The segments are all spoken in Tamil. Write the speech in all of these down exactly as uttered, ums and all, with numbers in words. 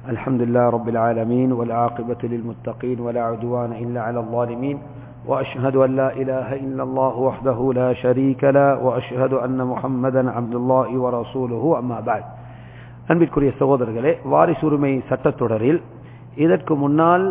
الحمد لله رب العالمين والعاقبة للمتقين ولا عدوان إلا على الظالمين وأشهد أن لا إله إلا الله وحده لا شريك له وأشهد أن محمدا عبد الله ورسوله أما بعد அன்பிற்குரிய சகோதரர்களே, வாரிசுரிமை சட்டத்தொடரில் இதற்கு முன்னால்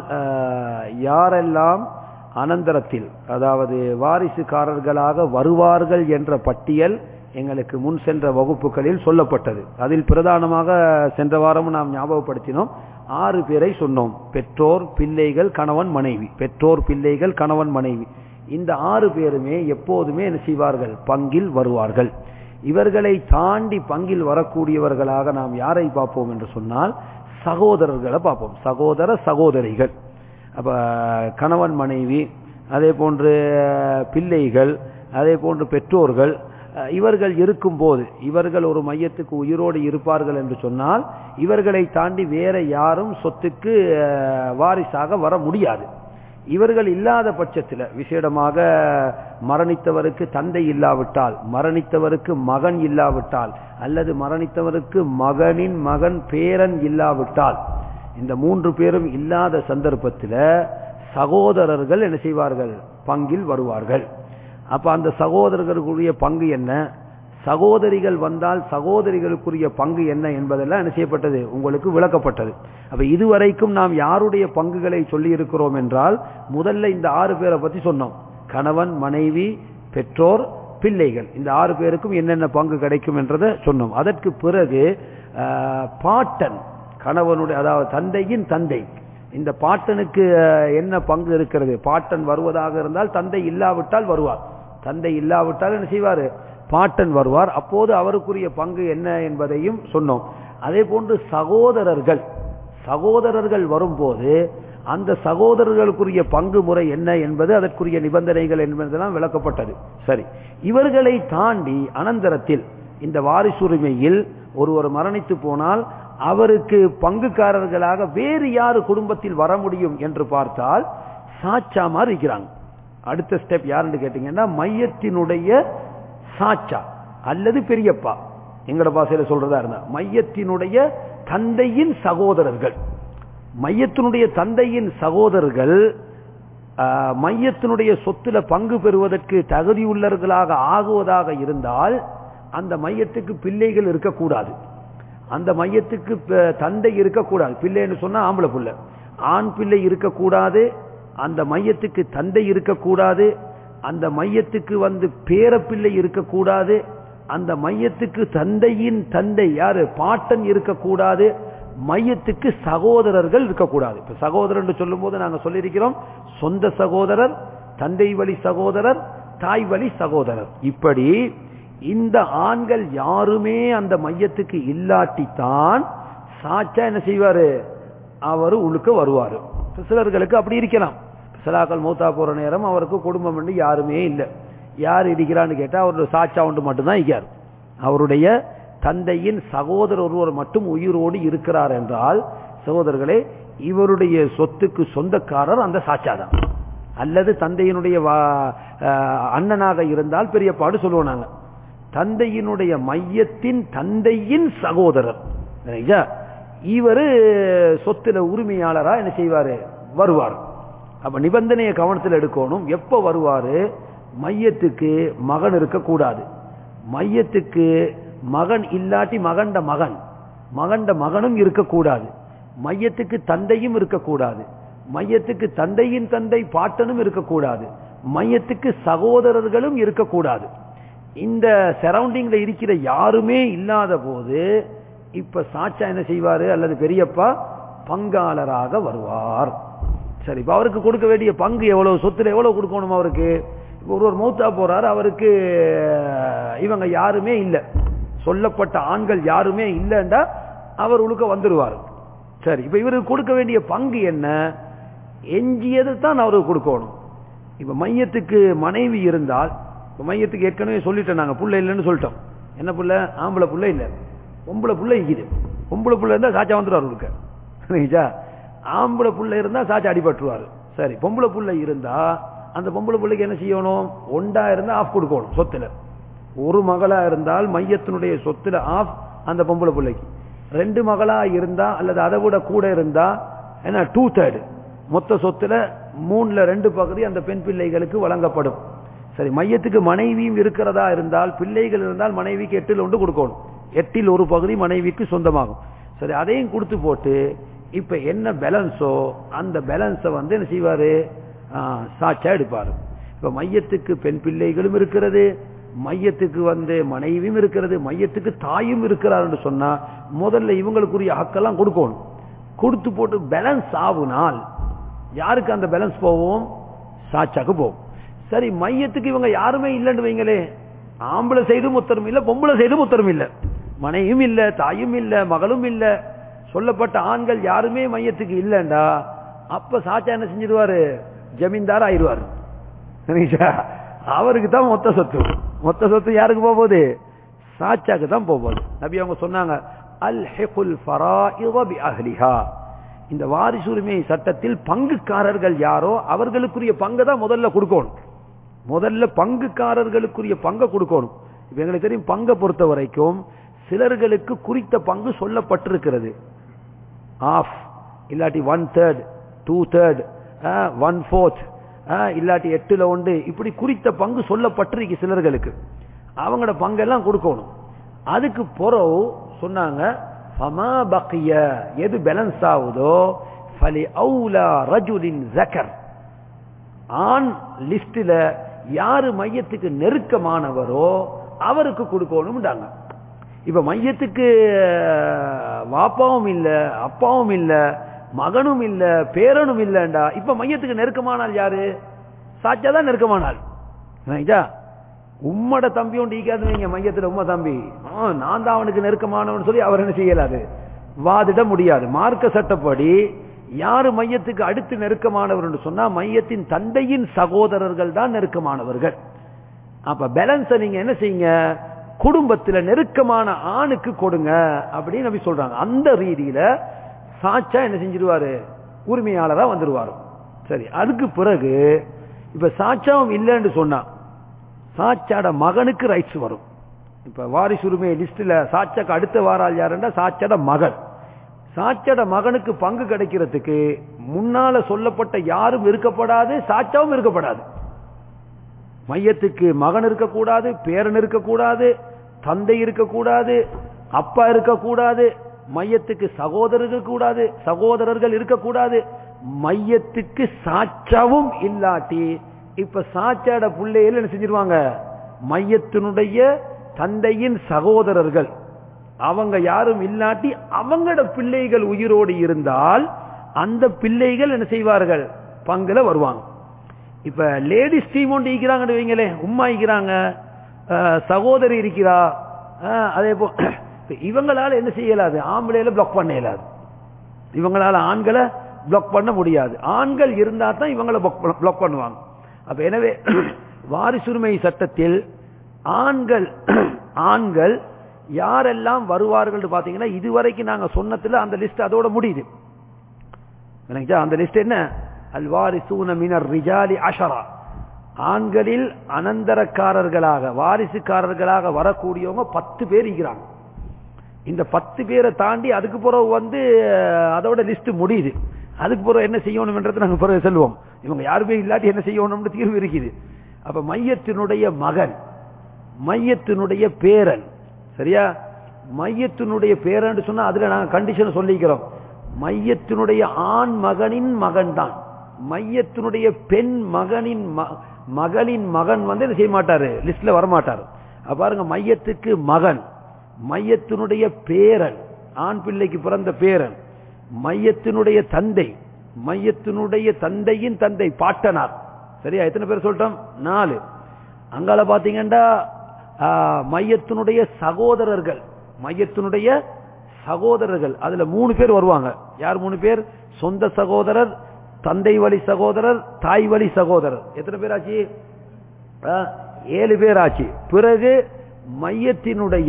யாரெல்லாம் அனந்தரத்தில் அதாவது வாரிசுக்காரர்களாக வருவார்கள் என்ற பட்டியல் எங்களுக்கு முன் சென்ற வகுப்புகளில் சொல்லப்பட்டது. அதில் பிரதானமாக சென்ற வாரம் நாம் ஞாபகப்படுத்தினோம். ஆறு பேரை சொன்னோம். பெற்றோர், பிள்ளைகள், கணவன், மனைவி. பெற்றோர், பிள்ளைகள், கணவன், மனைவி. இந்த ஆறு பேருமே எப்போதுமே என்ன செய்வார்கள்? பங்கில் வருவார்கள். இவர்களை தாண்டி பங்கில் வரக்கூடியவர்களாக நாம் யாரை பார்ப்போம் என்று சொன்னால் சகோதரர்களை பார்ப்போம். சகோதர சகோதரிகள். அப்ப கணவன், மனைவி, அதே போன்று பிள்ளைகள், அதே போன்று பெற்றோர்கள், இவர்கள் இருக்கும் போது இவர்கள் ஒரு மையத்துக்கு உயிரோடு இருப்பார்கள் என்று சொன்னால் இவர்களை தாண்டி வேற யாரும் சொத்துக்கு வாரிசாக வர முடியாது. இவர்கள் இல்லாத பட்சத்தில், விசேடமாக மரணித்தவருக்கு தந்தை இல்லாவிட்டால், மரணித்தவருக்கு மகன் இல்லாவிட்டால், அல்லது மரணித்தவருக்கு மகனின் மகன் பேரன் இல்லாவிட்டால், இந்த மூன்று பேரும் இல்லாத சந்தர்ப்பத்தில் சகோதரர்கள் என்ன செய்வார்கள்? பங்கில் வருவார்கள். அப்ப அந்த சகோதரர்களுக்குரிய பங்கு என்ன, சகோதரிகள் வந்தால் சகோதரிகளுக்குரிய பங்கு என்ன என்பதெல்லாம் என்ன செய்யப்பட்டது? உங்களுக்கு விளக்கப்பட்டது. அப்ப இதுவரைக்கும் நாம் யாருடைய பங்குகளை சொல்லி இருக்கிறோம் என்றால், முதல்ல இந்த ஆறு பேரை பத்தி சொன்னோம். கணவன், மனைவி, பெற்றோர், பிள்ளைகள். இந்த ஆறு பேருக்கும் என்னென்ன பங்கு கிடைக்கும் என்றதை சொன்னோம். அதற்கு பிறகு பாட்டன், கணவனுடைய அதாவது தந்தையின் தந்தை, இந்த பாட்டனுக்கு என்ன பங்கு இருக்கிறது? பாட்டன் வருவதாக இருந்தால் தந்தை இல்லாவிட்டால் வருவார். தந்தை இல்லாவிட்டால் என்ன செய்வார்? பாட்டன் வருவார். அப்போது அவருக்குரிய பங்கு என்ன என்பதையும் சொன்னோம். அதே போன்று சகோதரர்கள், சகோதரர்கள் வரும்போது அந்த சகோதரர்களுக்குரிய பங்கு முறை என்ன என்பது, அதற்குரிய நிபந்தனைகள் என்பதெல்லாம் விளக்கப்பட்டது. சரி, இவர்களை தாண்டி அனந்தரத்தில் இந்த வாரிசுரிமையில் ஒருவர் மரணித்து போனால் அவருக்கு பங்குக்காரர்களாக வேறு யாரு குடும்பத்தில் வர முடியும் என்று பார்த்தால் சாச்சா மாதிரி இருக்கிறாங்க. அடுத்த ஸ்டெப் யாருன்னு கேட்டீங்கன்னா மையத்தினுடைய சாச்சா அல்லது பெரியப்பா. எங்கட பாசையில சொல்றதா இருந்தா மையத்தினுடைய தந்தையின் சகோதரர்கள். மையத்தினுடைய தந்தையின் சகோதரர்கள் மையத்தினுடைய சொத்துல பங்கு பெறுவதற்கு தகுதியுள்ளவர்களாக ஆகுவதாக இருந்தால் அந்த மையத்துக்கு பிள்ளைகள் இருக்கக்கூடாது. அந்த மையத்துக்கு தந்தை இருக்கக்கூடாது. பிள்ளைன்னு சொன்னா ஆம்பளை பிள்ளை, ஆண் பிள்ளை இருக்கக்கூடாது. அந்த மையத்துக்கு தந்தை இருக்கக்கூடாது. அந்த மையத்துக்கு வந்து பேரப்பிள்ளை இருக்கக்கூடாது. அந்த மையத்துக்கு தந்தையின் தந்தை யாரு? பாட்டன் இருக்கக்கூடாது. மையத்துக்கு சகோதரர்கள் இருக்கக்கூடாது. இப்ப சகோதரர் சொல்லும் போது நாங்க சொல்லியிருக்கிறோம், சொந்த சகோதரர், தந்தை வழி சகோதரர், தாய் வழி சகோதரர். இப்படி இந்த ஆண்கள் யாருமே அந்த மையத்துக்கு இல்லாட்டித்தான் சாச்சா என்ன செய்வாரு? அவரு உள்ளுக்க வருவாரு. சிலர்களுக்கு அப்படி இருக்கலாம். சிலாக்கள் மூத்தா போற நேரம் அவருக்கு குடும்பம் என்று யாருமே இல்லை. யார் இருக்கிறான்னு கேட்டா அவருடைய சாச்சா ஒன்று மட்டும்தான் இருக்கார். அவருடைய தந்தையின் சகோதரர் ஒருவர் மட்டும் உயிரோடு இருக்கிறார் என்றால், சகோதரர்களே, இவருடைய சொத்துக்கு சொந்தக்காரர் அந்த சாச்சா தான். அல்லது தந்தையினுடைய அண்ணனாக இருந்தால் பெரியப்பாடு சொல்லுவோம் நாங்க. தந்தையினுடைய மையத்தின் தந்தையின் சகோதரர் இவரு சொத்துல உரிமையாளரா என்ன செய்வாரு? வருவார். அப்ப நிபந்தனையை கவனத்தில் எடுக்கணும். எப்ப வருவாரு? மையத்துக்கு மகன் இருக்கக்கூடாது. மையத்துக்கு மகன் இல்லாட்டி மகண்ட மகன், மகண்ட மகனும் இருக்கக்கூடாது. மையத்துக்கு தந்தையும் இருக்கக்கூடாது. மையத்துக்கு தந்தையின் தந்தை பாட்டனும் இருக்கக்கூடாது. மையத்துக்கு சகோதரர்களும் இருக்கக்கூடாது. இந்த சரௌண்டிங்ல இருக்கிற யாருமே இல்லாத போது இப்ப சாச்சா என்ன செய்வாரு? அல்லது பெரியப்பா பங்காளராக வருவார். சரி, இப்ப அவருக்கு கொடுக்க வேண்டிய பங்கு எவ்வளவு? சொத்துல எவ்வளவு கொடுக்கணும் அவருக்கு? ஒருவர் மௌத்தா போறாரு, அவருக்கு இவங்க யாருமே இல்லை, சொல்லப்பட்ட ஆண்கள் யாருமே இல்லைண்டா அவர் உழுக்க வந்துருவார். சரி, இப்ப இவருக்கு கொடுக்க வேண்டிய பங்கு என்ன? எஞ்சியது தான் அவருக்கு கொடுக்கணும். இப்ப மையத்துக்கு மனைவி இருந்தால், மையத்துக்கு ஏற்கனவே சொல்லிட்டோம் நாங்க, புள்ள இல்லைன்னு சொல்லிட்டோம். என்ன புள்ள? ஆம்பளை புள்ள இல்ல, பொம்பளை புள்ள இருக்குது. பொம்பளை புள்ள இருந்தா சாச்சா வந்துருவாரு இருக்க. ஆம்பளை புள்ள இருந்தா சாச்சா அடிபட்டுருவாரு. சரி, பொம்பளை புள்ள இருந்தா அந்த பொம்பளை பிள்ளைக்கு என்ன செய்யணும்? ஒண்டா இருந்தா ஆஃப் கொடுக்கணும் சொத்துல. ஒரு மகளா இருந்தால் மையத்தினுடைய சொத்துல ஆஃப் அந்த பொம்பளை பிள்ளைக்கு. ரெண்டு மகளா இருந்தா அல்லது அதை விட கூட இருந்தா என்ன டூ தேர்டு மொத்த சொத்துல மூணுல ரெண்டு பகுதி அந்த பெண் பிள்ளைகளுக்கு வழங்கப்படும். சரி, மையத்துக்கு மனைவியும் இருக்கிறதா இருந்தால், பிள்ளைகள் இருந்தால் மனைவிக்கு எட்டில் ஒன்று கொடுக்கணும். எட்டில் ஒரு பகுதி மனைவிக்கு சொந்தமாகும். சரி, அதையும் கொடுத்து போட்டு இப்ப என்ன பேலன்ஸோ அந்த பேலன்ஸை வந்து என்ன செய்வாரு, சாட்சா எடுப்பாரு. இப்ப மையத்துக்கு பெண் பிள்ளைகளும் இருக்கிறது, மையத்துக்கு வந்து மனைவியும் இருக்கிறது, மையத்துக்கு தாயும் இருக்கிறார் என்று சொன்னா முதல்ல இவங்களுக்குரிய ஹக்கெல்லாம் கொடுக்கணும். கொடுத்து போட்டு பேலன்ஸ் ஆகுனால் யாருக்கு அந்த பேலன்ஸ் போவோம், சாட்சாக்கு போவோம். சரி, மையத்துக்கு இவங்க யாருமே இல்லைன்னு வைங்களே, ஆம்பளை சைடும் உத்தரவும் இல்ல, பொம்பளை சைடும் உத்தரவும் இல்ல, மனையும் இல்ல, தாயும் இல்ல, மகளும் இல்ல, சொல்லப்பட்ட ஆண்கள் யாருமே மையத்துக்கு இல்லண்டா அப்ப சாட்சா என்ன செஞ்சிருவாரு, ஜமீன்தார் ஆயிடுவார். அவருக்கு தான் மொத்த சொத்து. மொத்த சொத்து யாருக்கு போகுது, சாட்சாக்கு தான் போகுது. நபி அவங்க சொன்னாங்க, அல்ஹிகுல் ஃபராயித பி அஹ்லிஹா. இந்த வாரிசுரிமை சட்டத்தில் பங்குக்காரர்கள் யாரோ அவர்களுக்குரிய பங்கை தான் முதல்ல கொடுக்கணும். முதல்ல பங்குக்காரர்களுக்குரிய பங்கை கொடுக்கணும். இப்ப எங்களுக்கு தெரியும், பங்கை பொறுத்த வரைக்கும் சிலர்களுக்கு குறித்த பங்கு சொல்லப்பட்டிருக்கிறது. ஆஃப் இல்லாட்டி one third, two third, one fourth, இல்லாட்டி எட்டுல ஒன்று, இப்படி குறித்த பங்கு சொல்லப்பட்டிருக்கு சிலர்களுக்கு. அவங்களோட பங்கெல்லாம் கொடுக்கணும். அதுக்கு பிறகு சொன்னாங்க, எது பேலன்ஸ் ஆகுதோ ஆண் லிஸ்ட்ல யாரு மையத்துக்கு நெருக்கமானவரோ அவருக்கு கொடுக்கணும். இப்ப மையத்துக்கு வாப்பாவும் இல்ல, அப்பாவும் இல்ல, மகனும் இல்ல, பேரனும் இல்லண்டா இப்ப மையத்துக்கு நெருக்கமானால் யாரு, சாட்சா தான் நெருக்கமானால். உம்மட தம்பி ஒன்று ஈக்காது வைங்க மையத்துல, உம்ம தம்பி நான் தான் அவனுக்கு நெருக்கமானவன் சொல்லி அவர் என்ன செய்யலாது, வாதிட முடியாது. மார்க்க சட்டப்படி யாரு மையத்துக்கு அடுத்து நெருக்கமானவர் சொன்னா மையத்தின் தந்தையின் சகோதரர்கள் தான் நெருக்கமானவர்கள். அப்ப பேலன்ஸை நீங்க என்ன செய்யுங்க, குடும்பத்துல நெருக்கமான ஆணுக்கு கொடுங்க அப்படின்னு நபி சொல்றாங்க. அந்த ரீதியில சாட்சா என்ன செஞ்சிருவாரு, உரிமையாளரா வந்துருவாரு. சரி, அதுக்கு பிறகு இப்ப சாட்சாவும் இல்லைன்னு சொன்னா சாட்சாட மகனுக்கு ரைட்ஸ் வரும். இப்ப வாரிசு உரிமை லிஸ்ட்ல சாட்சாக்கு அடுத்த வாரால் யாருன்னா சாட்சாட மகன். சாட்சாட மகனுக்கு பங்கு கிடைக்கிறதுக்கு முன்னால சொல்லப்பட்ட யாரும் இருக்கப்படாது, சாட்சாவும் இருக்கப்படாது. மையத்துக்கு மகன் இருக்கக்கூடாது, பேரன் இருக்கக்கூடாது, தந்தை இருக்கக்கூடாது, அப்பா இருக்கக்கூடாது, மையத்துக்கு சகோதரர் இருக்கக்கூடாது, சகோதரர்கள் இருக்கக்கூடாது. மையத்துக்கு சாட்சாவும் இல்லாட்டி இப்ப சாட்சாட பிள்ளைகள் என்ன செஞ்சிருவாங்க, மையத்தினுடைய தந்தையின் சகோதரர்கள் அவங்க யாரும் இல்லாட்டி அவங்களோட பிள்ளைகள் உயிரோடு இருந்தால் அந்த பிள்ளைகள் என்ன செய்வார்கள், பங்குல வருவாங்க. இப்ப லேடிஸ் டீம் ஒன்று ஈக்கிறாங்கன்னு வைங்களே, உம்மா ஈக்கிறாங்க, சகோதரி இருக்கிறா, அதே போ இவங்களால என்ன செய்யலாது, ஆம்பளையில பிளாக் பண்ண இயலாது, இவங்களால ஆண்களை பிளாக் பண்ண முடியாது. ஆண்கள் இருந்தா தான் இவங்களை பிளாக் பண்ணுவாங்க. அப்ப எனவே வாரிசுரிமை சட்டத்தில் ஆண்கள் ஆண்கள் யாரெல்லாம் வருவார்கள் பாத்தீங்கன்னா இதுவரைக்கும் நாங்க சொன்னதுல அந்த லிஸ்ட் அதோட முடியுது. அந்த லிஸ்ட் என்ன, அல்வாரிசூன மினர் ரிஜாலி அஷரா, ஆண்களில் அனந்தரக்காரர்களாக வாரிசுக்காரர்களாக வரக்கூடியவங்க பத்து பேர் இருக்கிறாங்க. இந்த பத்து பேரை தாண்டி அதுக்கு பிறகு வந்து அதோட லிஸ்ட் முடியுது. அதுக்கு பிறகு என்ன செய்யணும்ன்றது நாங்க பிறகு சொல்லுவோம். இவங்க யாருமே இல்லாட்டி என்ன செய்யணும்னு தீர்வு இருக்குது. அப்ப மையத்தினுடைய மகன், மையத்தினுடைய பேரன், சரியா, மையத்தினுடைய பேரன் சொன்னா அதுல நாங்க கண்டிஷன் சொல்லிக்கிறோம். மையத்தினுடைய ஆண் மகனின் மகன் தான், மையத்தினுடைய பெண் மகனின் மகளின் மகன் வந்து என்ன செய்ய மாட்டாரு, லிஸ்ட்ல வரமாட்டாரு. பாருங்க, மையத்துக்கு மகன், மையத்தினுடைய பேரன், ஆண் பிள்ளைக்கு பிறந்த பேரன், மையத்தினுடைய தந்தை, மையத்தினுடைய தந்தையின் தந்தை பாட்டனார், சரியா, எத்தனை பேர் சொல்லிட்டோம், நாலு. அங்கால பாத்தீங்கன்னா மையத்தினுடைய சகோதரர்கள், மையத்தினுடைய சகோதரர்கள் அதுல மூணு பேர் வருவாங்க. யார் மூணு பேர், சொந்த சகோதரர், தந்தை வழி சகோதரர், தாய் வழி சகோதரர். எத்தனை பேர் ஆச்சு, ஏழு பேர் ஆச்சு. பிறகு மையத்தினுடைய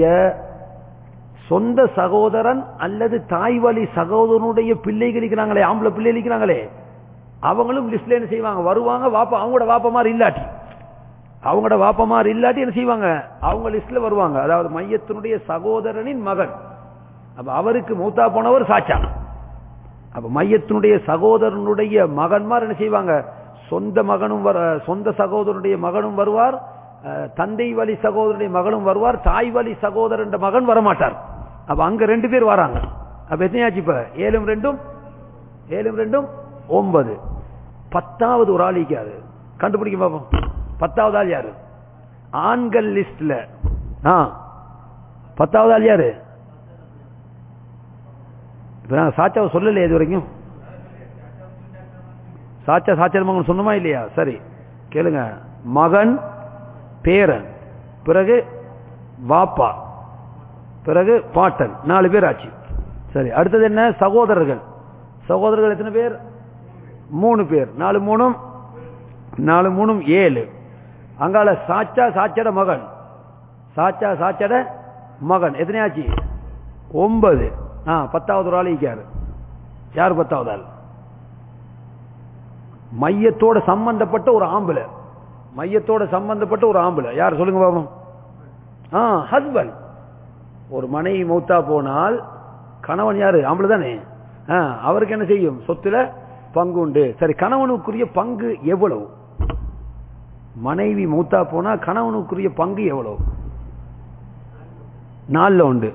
சொந்த சகோதரன் அல்லது தாய் வழி சகோதரனுடைய பிள்ளைகள் இருக்கிறாங்களே, ஆம்பளை பிள்ளை இருக்கிறாங்களே, அவங்களும் லிஸ்ட்ல என்ன செய்வாங்க, வருவாங்க. வாப்பா அவங்களோட வாப்பமார் இல்லாட்டி அவங்களோட வாப்பமார் இல்லாட்டி என்ன செய்வாங்க, அவங்க லிஸ்ட்ல வருவாங்க. அதாவது மையத்தினுடைய சகோதரனின் மகன், அப்ப அவருக்கு மௌத்தா போனவர் சாச்சா. அப்ப மையத்தினுடைய சகோதரனுடைய மகன்மார் என்ன செய்வாங்க, சொந்த மகனும் சொந்த சகோதரனுடைய மகனும் வருவார், தந்தை வழி சகோதரனுடைய மகனும் வருவார், தாய் வழி சகோதரன் மகன் வரமாட்டார். அப்ப அங்க ரெண்டு பேர் வராங்க. அப்ப எத்தனையாச்சு இப்ப ஏழும் ரெண்டும் ஏழும் ரெண்டும் ஒன்பது. பத்தாவது ஒரு ஆள் இருக்காது, கண்டுபிடிக்க பார்ப்போம். பத்தாவது ஆள் யாரு ஆண்கள் லிஸ்ட்ல? பத்தாவது ஆள் யாரு? இப்ப நான் சாச்சாவை சொல்லலையே இது வரைக்கும். சாச்சா சாச்சா மகன் சொன்னமா இல்லையா? சரி கேளுங்க. மகன், பேரன், பிறகு வாப்பா, பிறகு பாட்டன், நாலு பேர் ஆச்சு. சரி, அடுத்தது என்ன? சகோதரர்கள். சகோதரர்கள் எத்தனை பேர்? மூணு பேர். நாலு மூணும் நாலு மூணும் ஏழு. அங்கால சாச்சா சாச்சட மகன், சாச்சா சாச்சட மகன் எத்தனை ஆச்சு? ஒன்பது. ஆ பத்தாவது ஒரு ஆள் இருக்காரு. யார் பத்தாவது ஆள்? மையத்தோட சம்பந்தப்பட்ட ஒரு ஆம்பளை, மையத்தோட சம்பந்தப்பட்ட ஒரு ஆம்பளை. யார் சொல்லுங்க பாப்போம்? ஆ ஹஸ்பண்ட். ஒரு மனைவி மௌத்தா போனால் கணவன் யாரு? ஆம்பளை தானே. அவருக்கு என்ன செய்யும்? சொத்துல பங்கு உண்டு. சரி, கணவனுக்குரிய பங்கு எவ்வளவு? மனைவி மௌத்தா போனா கணவனுக்குரிய பங்கு எவ்வளவு? நாலுல உண்டு.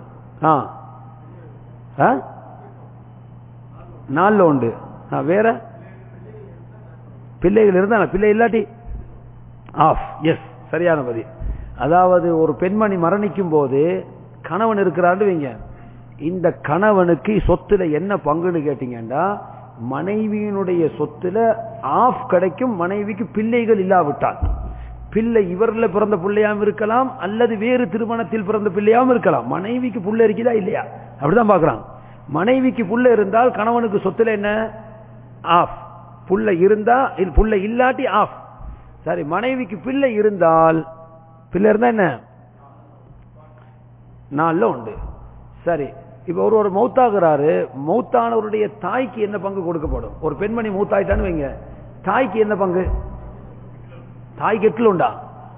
நாலுல உண்டு. வேற பிள்ளைகள் இருந்தா, பிள்ளை இல்லாட்டி ஆஃப். எஸ், சரியான பதில். அதாவது ஒரு பெண்மணி மரணிக்கும் போது கணவன் இருக்கிறான்னு வைங்க, இந்த கணவனுக்கு சொத்துல என்ன பங்குன்னு கேட்டீங்கன்னா, மனைவியினுடைய சொத்துல ஆஃப் கிடைக்கும். மனைவிக்கு பிள்ளைகள் இல்லாவிட்டால், பிள்ளை இவர்ல பிறந்த பிள்ளையாம இருக்கலாம், அல்லது வேறு திருமணத்தில் பிறந்த பிள்ளையாம இருக்கலாம். மனைவிக்கு புள்ள இருக்குதா இல்லையா அப்படிதான் பாக்குறான். மனைவிக்கு புள்ள இருந்தால் கணவனுக்கு சொத்துல என்ன? ஆஃப். புள்ள இருந்தா, புள்ள இல்லாட்டி ஆஃப். சரி, மனைவிக்கு பிள்ளை இருந்தால், பிள்ளை இருந்தா என்ன? நாலுல உண்டு. சரி, இப்ப ஒரு ஒரு மௌத்தாகிறாரு, மௌத்தானவருடைய தாய்க்கு என்ன பங்கு கொடுக்கப்படும்? ஒரு பெண்மணி மௌத்தாயிட்டான்னு வைங்க, தாய்க்கு என்ன பங்கு? தாய்க்கு எட்டுல உண்டா?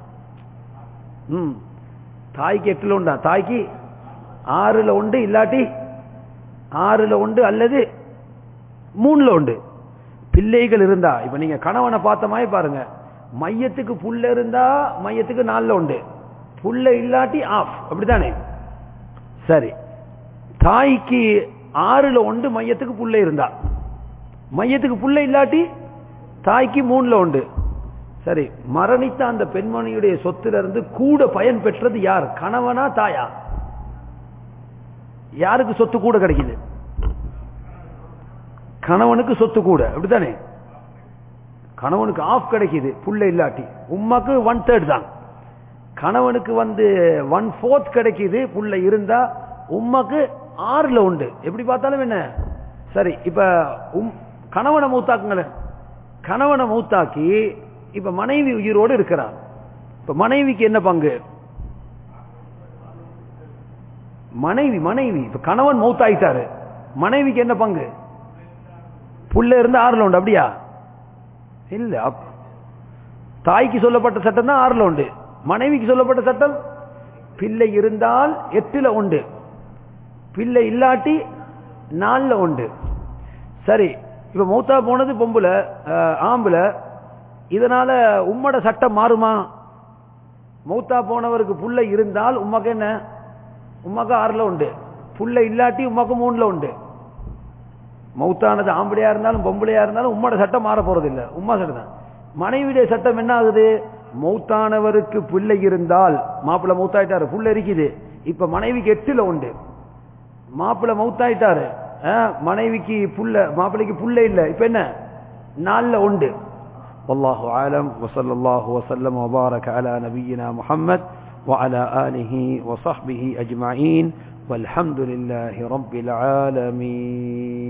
ம் தாய்க்கு எட்டுல உண்டா? தாய்க்கு ஆறுல உண்டு, இல்லாட்டி ஆறுல உண்டு, அல்லது மூணுல உண்டு. பிள்ளைகள் இருந்தா, இப்ப நீங்க கணவனை பார்த்த மாதிரி பாருங்க, மையத்துக்கு புள்ள இருந்தா மையத்துக்கு நாலுல உண்டு, புள்ள இல்லாட்டி ஆஃப். அப்படித்தானே? சரி, தாய்க்கு ஆறுல உண்டு, மையத்துக்கு புள்ள இருந்தா. மையத்துக்கு புள்ள இல்லாட்டி தாய்க்கு மூணுல உண்டு. சரி, மரணித்த அந்த பெண்மணியுடைய சொத்துல இருந்து கூட பயன் பெற்றது யார்? கணவனா தாயா? யாருக்கு சொத்து கூட கிடைக்குது? கணவனுக்கு சொத்து கூட. அப்படித்தானே? கணவனுக்கு ஆஃப் கிடைக்குது புள்ள இல்லாட்டி. உம்மாக்கு ஒன் தேர்ட் தான். கணவனுக்கு வந்து ஒன் போர்த் கிடைக்குது புள்ள இருந்தா. உம்மாக்கு ஆறுல உண்டு. எப்படி பார்த்தாலும் என்ன? சரி, இப்ப கணவனை மௌத்தாக்குங்களேன். கணவனை மௌத்தாக்கி இப்ப மனைவி உயிரோடு இருக்கிறார். இப்ப மனைவிக்கு என்ன பங்கு? மனைவி மனைவி இப்ப கணவன் மௌத்தாயிட்டாரு, மனைவிக்கு என்ன பங்கு? புள்ள இருந்து ஆறுல உண்டு. அப்படியா? இல்ல, தாய்க்கு சொல்லப்பட்ட சட்டம் தான் ஆறுல உண்டு. மனைவிக்கு சொல்லப்பட்ட சட்டம் பிள்ளை இருந்தால் எட்டுல உண்டு, பிள்ளை இல்லாட்டி நாலுல உண்டு. சரி, இப்ப மௌத்தா போனது பொம்புல ஆம்புல, இதனால உம்மட சட்டம் மாறுமா? மௌத்தா போனவருக்கு புள்ள இருந்தால் உமாக்கு என்ன? உமாக்கு ஆறுல உண்டு, புள்ள இல்லாட்டி உமாக்கு மூணுல உண்டு. மௌத்தானது ஆம்பளையா இருந்தாலும் பொம்பளையா இருந்தாலும் உம்மோட சட்டம் மாற போறது இல்ல, உம்மா சட்டம் தான். மனைவியுடைய சட்டம் என்ன ஆகுது? மௌத்தானவருக்கு பிள்ளை இருந்தால், மாப்பிள்ள மௌத்தாயிட்டாரு, புள்ள இருக்குது, இப்ப மனைவிக்கு எட்டுல உண்டு. மாப்பிள்ள மௌத்தாயிட்டாரு, மனைவிக்கு புள்ள, மாப்பிள்ளைக்கு புள்ள இல்ல, இப்ப என்ன? நாலுல உண்டு. வல்லாஹு ஆலம். வஸல்லல்லாஹு வஸல்லம் வபாரக அலா நபியினா முஹம்மத் وعلى آله وصحبه أجمعين والحمد لله رب العالمين.